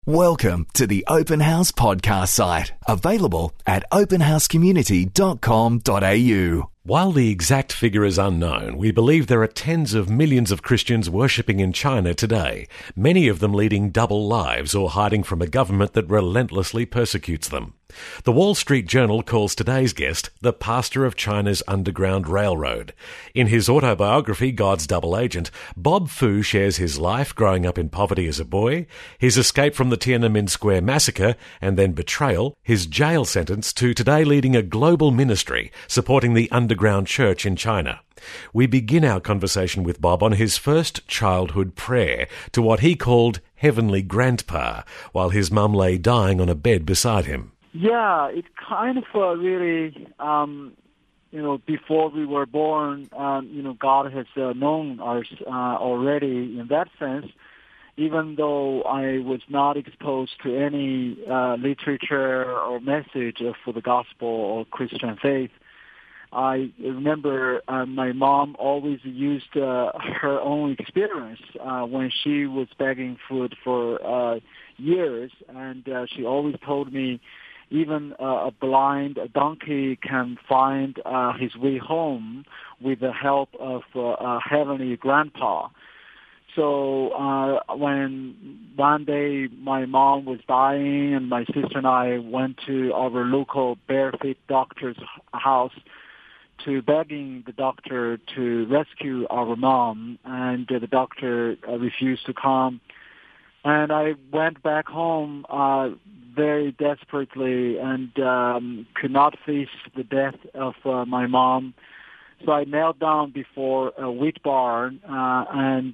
Welcome to the Open House podcast site, available at openhousecommunity.com.au. While the exact figure is unknown, we believe there are tens of millions of Christians worshipping in China today, many of them leading double lives or hiding from a government that relentlessly persecutes them. The Wall Street Journal calls today's guest the pastor of China's Underground Railroad. In his autobiography, God's Double Agent, Bob Fu shares his life growing up in poverty as a boy, his escape from the Tiananmen Square massacre and then betrayal, his jail sentence to today leading a global ministry supporting the underground church in China. We begin our conversation with Bob on his first childhood prayer to what he called Heavenly Grandpa, while his mum lay dying on a bed beside him. Yeah, it kind of really, before we were born, God has known us already in that sense. Even though I was not exposed to any literature or message for the gospel or Christian faith, I remember my mom always used her own experience when she was begging food for years, and she always told me, even a blind donkey can find his way home with the help of Heavenly Grandpa. So when one day my mom was dying and my sister and I went to our local barefoot doctor's house to begging the doctor to rescue our mom, and the doctor refused to come. And I went back home very desperately and could not face the death of my mom. So I knelt down before a wheat barn and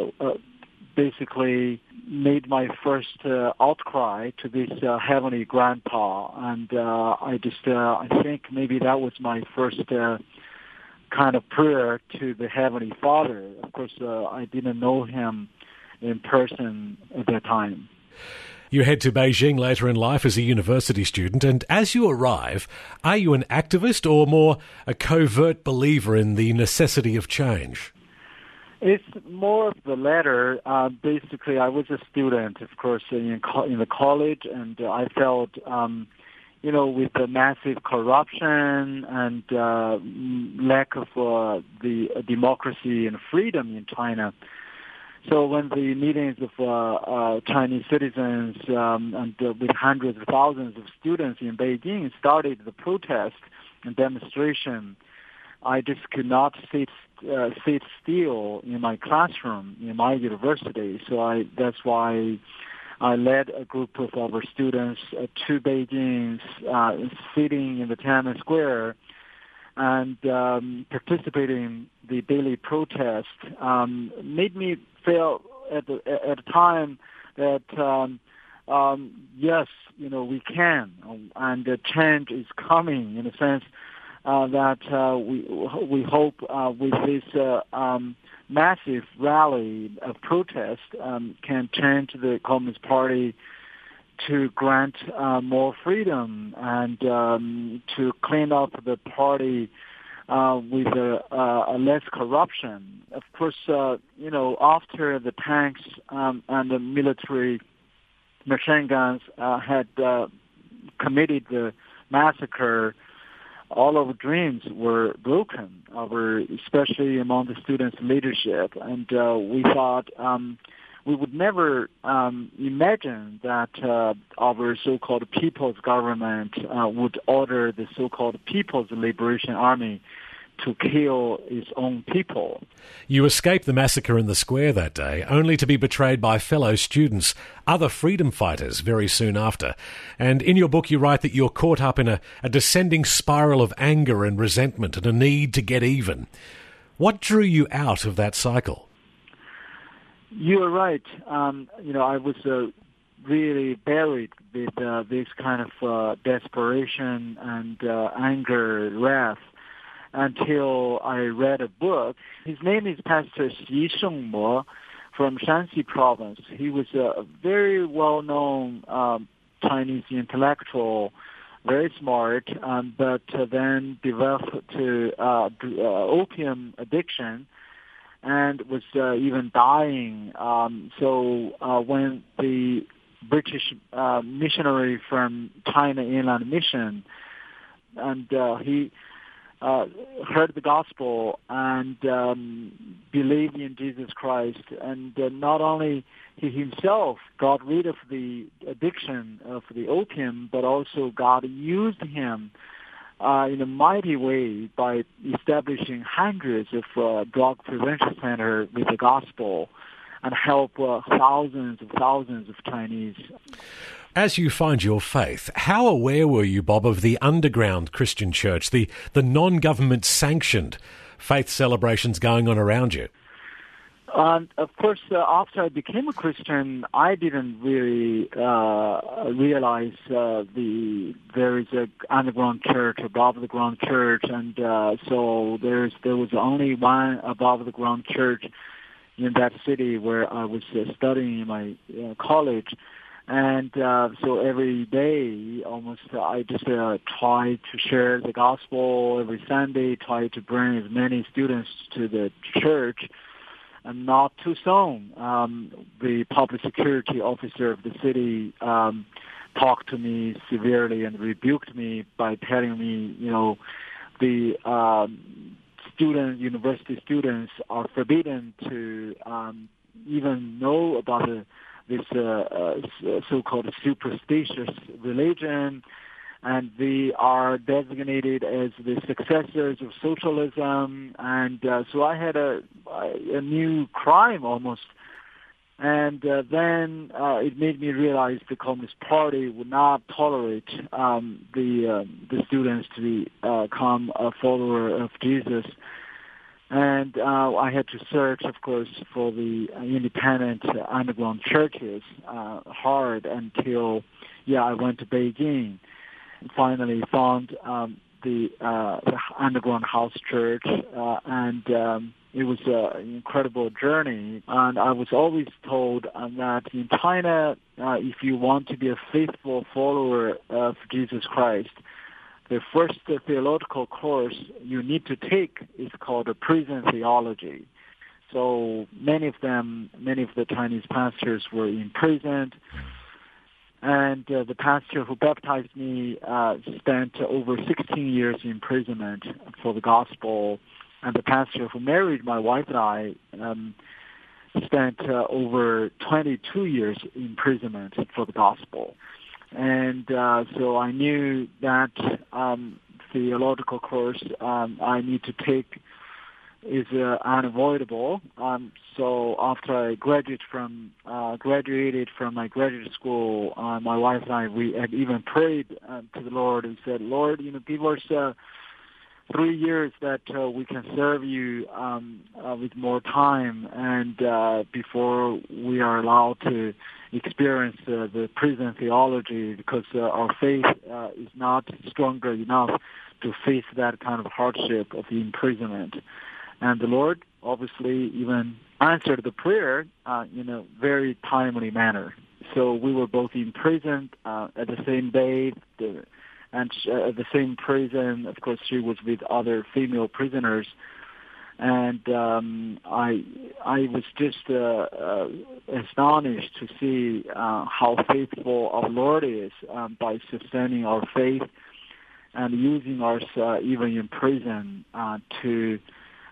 basically made my first outcry to this Heavenly Grandpa. And I think maybe that was my first kind of prayer to the Heavenly Father. Of course, I didn't know him in person at that time. You head to Beijing later in life as a university student, and as you arrive, are you an activist or more a covert believer in the necessity of change? It's more of the latter. Basically, I was a student, of course, in the college, and I felt, with the massive corruption and lack of the democracy and freedom in China. So when the meetings of Chinese citizens and with hundreds of thousands of students in Beijing started the protest and demonstration, I just could not sit still in my classroom in my university. So that's why I led a group of our students to Beijing, sitting in the Tiananmen Square and participating in the daily protest. Made me feel at the time that yes, we can, and the change is coming in a sense that we hope with this massive rally of protest can change the Communist Party to grant more freedom and to clean up the party with less corruption. Of course, after the tanks and the military machine guns had committed the massacre, all our dreams were broken, especially among the students' leadership. And we thought we would never imagine that our so-called people's government would order the so-called People's Liberation Army to kill its own people. You escaped the massacre in the square that day, only to be betrayed by fellow students, other freedom fighters, very soon after. And in your book you write that you're caught up in a descending spiral of anger and resentment and a need to get even. What drew you out of that cycle? You are right. I was really buried with this kind of desperation and anger, wrath, until I read a book. His name is Pastor Xi Shengmo from Shanxi province. He was a very well-known Chinese intellectual, very smart, but then developed to opium addiction and was even dying. So when the British missionary from China Inland Mission, and he heard the gospel and believed in Jesus Christ. And not only he himself got rid of the addiction of the opium, but also God used him in a mighty way by establishing hundreds of drug prevention centers with the gospel and help thousands of Chinese. As you find your faith, how aware were you, Bob, of the underground Christian church, the non-government sanctioned faith celebrations going on around you? Of course, after I became a Christian, I didn't really realize there is an underground church, above the ground church, and so there was only one above the ground church in that city where I was studying in my college. And so every day, almost, I just try to share the gospel every Sunday, try to bring as many students to the church. And not too soon, the public security officer of the city talked to me severely and rebuked me by telling me, the university students are forbidden to even know about this so-called superstitious religion, and they are designated as the successors of socialism. And so I had a new crime almost. And then it made me realize the Communist Party would not tolerate the students to become a follower of Jesus. And I had to search, of course, for the independent underground churches hard until, I went to Beijing and finally found the underground house church, and it was an incredible journey. And I was always told that in China, if you want to be a faithful follower of Jesus Christ, the first theological course you need to take is called a prison theology. So many of the Chinese pastors were imprisoned, and the pastor who baptized me spent over 16 years in imprisonment for the gospel, and the pastor who married my wife and I spent over 22 years in imprisonment for the gospel. And so I knew that theological course I need to take is unavoidable. So after I graduated from my graduate school, my wife and I, we had even prayed to the Lord and said, Lord, give us 3 years that we can serve you with more time, and before we are allowed to experience the prison theology, because our faith is not stronger enough to face that kind of hardship of the imprisonment. And the Lord obviously even answered the prayer in a very timely manner. So we were both imprisoned at the same day, and at the same prison. Of course, she was with other female prisoners. And I was just astonished to see how faithful our Lord is by sustaining our faith and using us even in prison to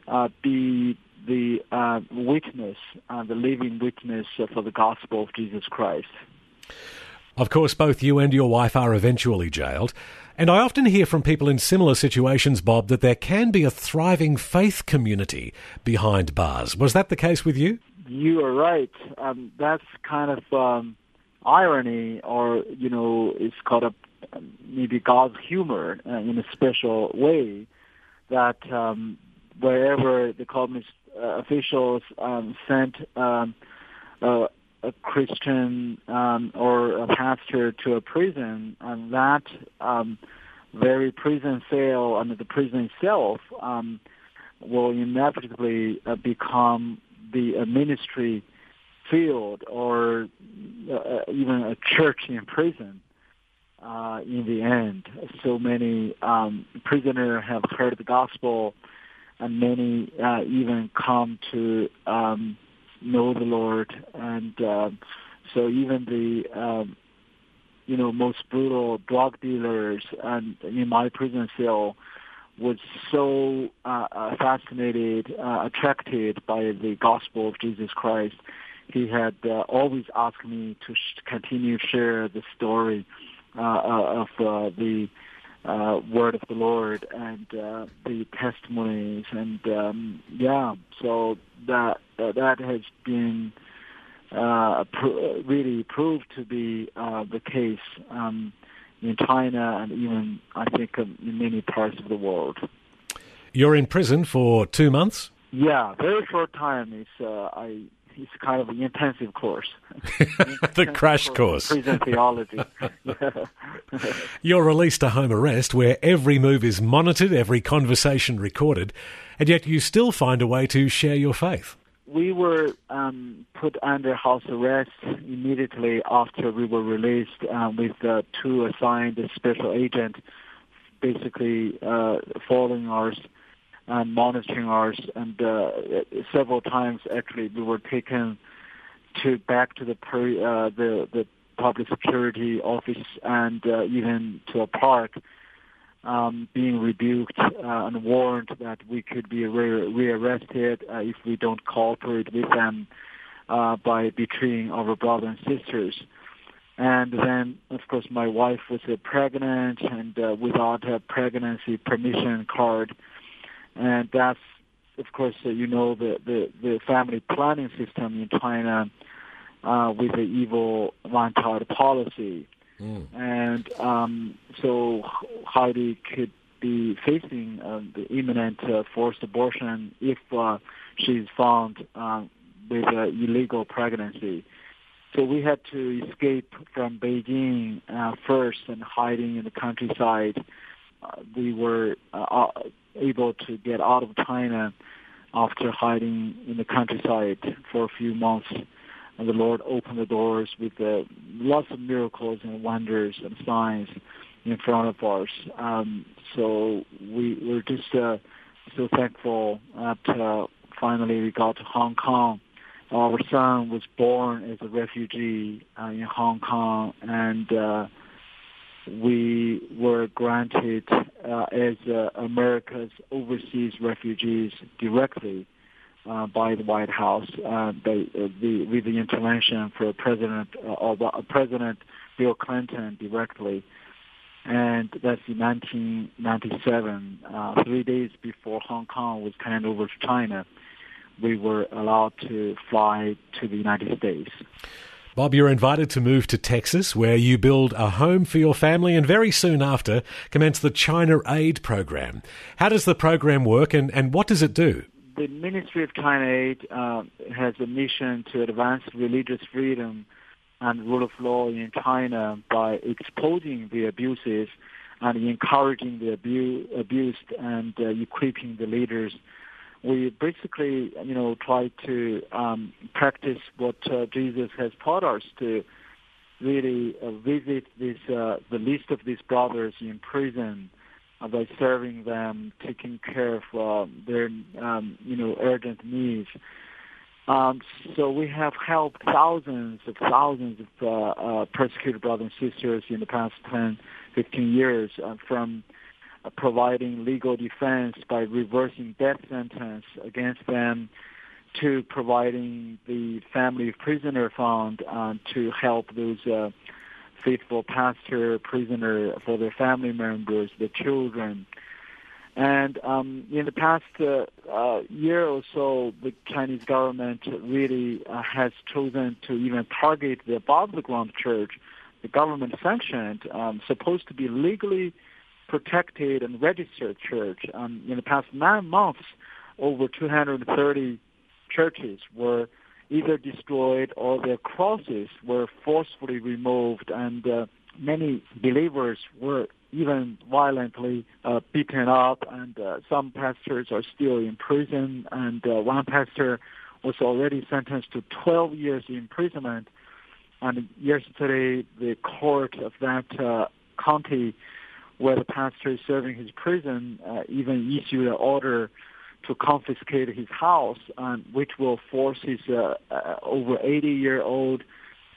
be the witness, the living witness for the gospel of Jesus Christ. Of course, both you and your wife are eventually jailed. And I often hear from people in similar situations, Bob, that there can be a thriving faith community behind bars. Was that the case with you? You are right. That's kind of irony, or, it's called maybe God's humor in a special way, that wherever the communist officials sent a Christian or a pastor to a prison, and that very prison cell and the prison itself will inevitably become the ministry field, or even a church in prison in the end. So many prisoners have heard the gospel, and many even come to know the Lord. And So even the most brutal drug dealers and in my prison cell was so fascinated, attracted by the gospel of Jesus Christ. He had always asked me to continue to share the story of the word of the Lord and the testimonies, and so that has been really proved to be the case in China and even, I think, in many parts of the world. You're in prison for 2 months? Yeah, very short time. It's kind of an intensive course. The crash course. Prison theology. You're released to home arrest where every move is monitored, every conversation recorded, and yet you still find a way to share your faith. We were put under house arrest immediately after we were released with 2 assigned special agents basically following ours and monitoring ours. And several times, actually, we were taken back to the public security office and even to a park, being rebuked and warned that we could be rearrested if we don't cooperate with them by betraying our brothers and sisters. And then, of course, my wife was pregnant and without a pregnancy permission card. And that's, of course, the family planning system in China with the evil one-child policy. And so Heidi could be facing the imminent forced abortion if she's found with illegal pregnancy. So we had to escape from Beijing first and hiding in the countryside. We were able to get out of China after hiding in the countryside for a few months. And the Lord opened the doors with lots of miracles and wonders and signs in front of us. So we were just so thankful that finally we got to Hong Kong. Our son was born as a refugee in Hong Kong, and we were granted as America's overseas refugees directly by the White House with the intervention for President Bill Clinton directly. And that's in 1997, 3 days before Hong Kong was handed over to China. We were allowed to fly to the United States. Bob, you're invited to move to Texas, where you build a home for your family and very soon after commence the China Aid program. How does the program work and what does it do? The Ministry of China Aid has a mission to advance religious freedom and rule of law in China by exposing the abuses and encouraging the abused and equipping the leaders. We basically, try to practice what Jesus has taught us, to really visit the least of these brothers in prison by serving them, taking care of their, urgent needs. So we have helped thousands of persecuted brothers and sisters in the past 10, 15 years from providing legal defense by reversing death sentence against them to providing the family prisoner fund to help those faithful pastor prisoner for their family members, the children. And in the past year or so, the Chinese government really has chosen to even target the above-the-ground church, the government-sanctioned, supposed to be legally protected and registered church. In the past 9 months, over 230 churches were either destroyed or their crosses were forcefully removed, and many believers were even violently beaten up, and some pastors are still in prison, and one pastor was already sentenced to 12 years imprisonment. And yesterday, the court of that county where the pastor is serving his prison even issued an order to confiscate his house, which will force his over 80-year-old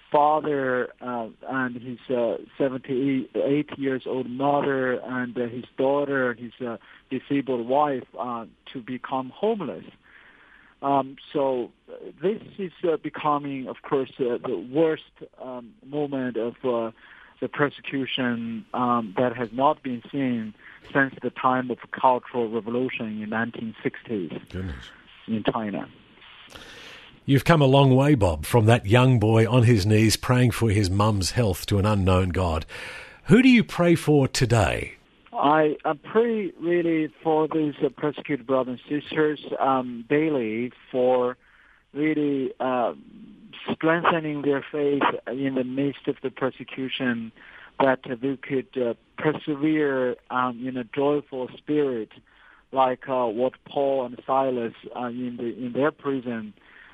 father and his 78 years old mother and his daughter, his disabled wife, to become homeless. So this is becoming, of course, the worst moment of the persecution that has not been seen since the time of Cultural Revolution in 1960s. Goodness. In China. You've come a long way, Bob, from that young boy on his knees praying for his mum's health to an unknown God. Who do you pray for today? I pray really for these persecuted brothers and sisters daily, for really strengthening their faith in the midst of the persecution, that they could persevere in a joyful spirit, like what Paul and Silas in their prison,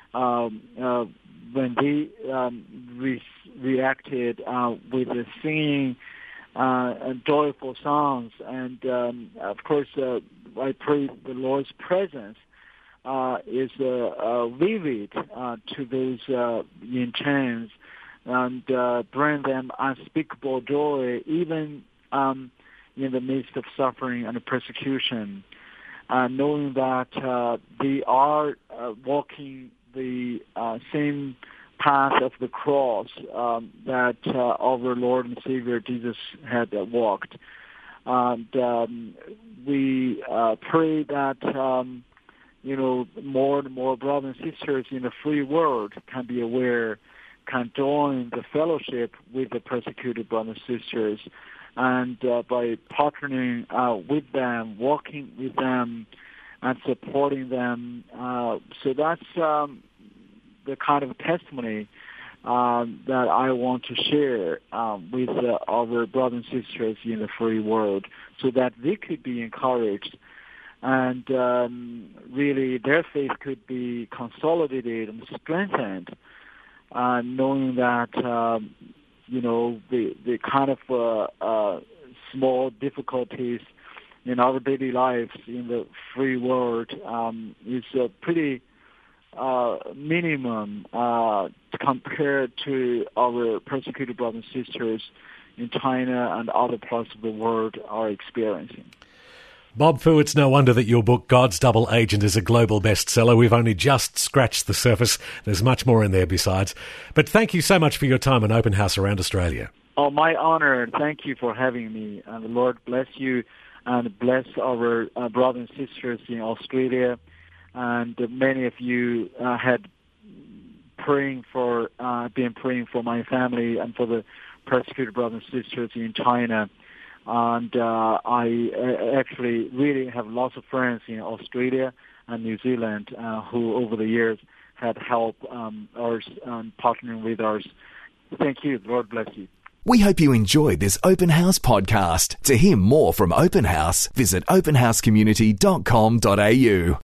when they reacted with the singing joyful songs. And of course, I pray the Lord's presence is vivid to those in chains, and bring them unspeakable joy, even in the midst of suffering and persecution, knowing that they are walking the same path of the cross that our Lord and Savior Jesus had walked. And we pray that more and more brothers and sisters in the free world can be aware, can join the fellowship with the persecuted brothers and sisters, and by partnering with them, walking with them, and supporting them. So that's the kind of testimony that I want to share with our brothers and sisters in the free world, so that they could be encouraged, and really their faith could be consolidated and strengthened, knowing that the kind of small difficulties in our daily lives in the free world is pretty minimum compared to our persecuted brothers and sisters in China and other parts of the world are experiencing. Bob Fu, it's no wonder that your book, God's Double Agent, is a global bestseller. We've only just scratched the surface. There's much more in there besides. But thank you so much for your time on Open House around Australia. Oh, my honor. Thank you for having me. And the Lord bless you and bless our brothers and sisters in Australia. And many of you had been praying for my family and for the persecuted brothers and sisters in China. And I actually really have lots of friends in Australia and New Zealand who over the years had helped us partnering with us. Thank you. Lord bless you. We hope you enjoyed this Open House podcast. To hear more from Open House, visit openhousecommunity.com.au.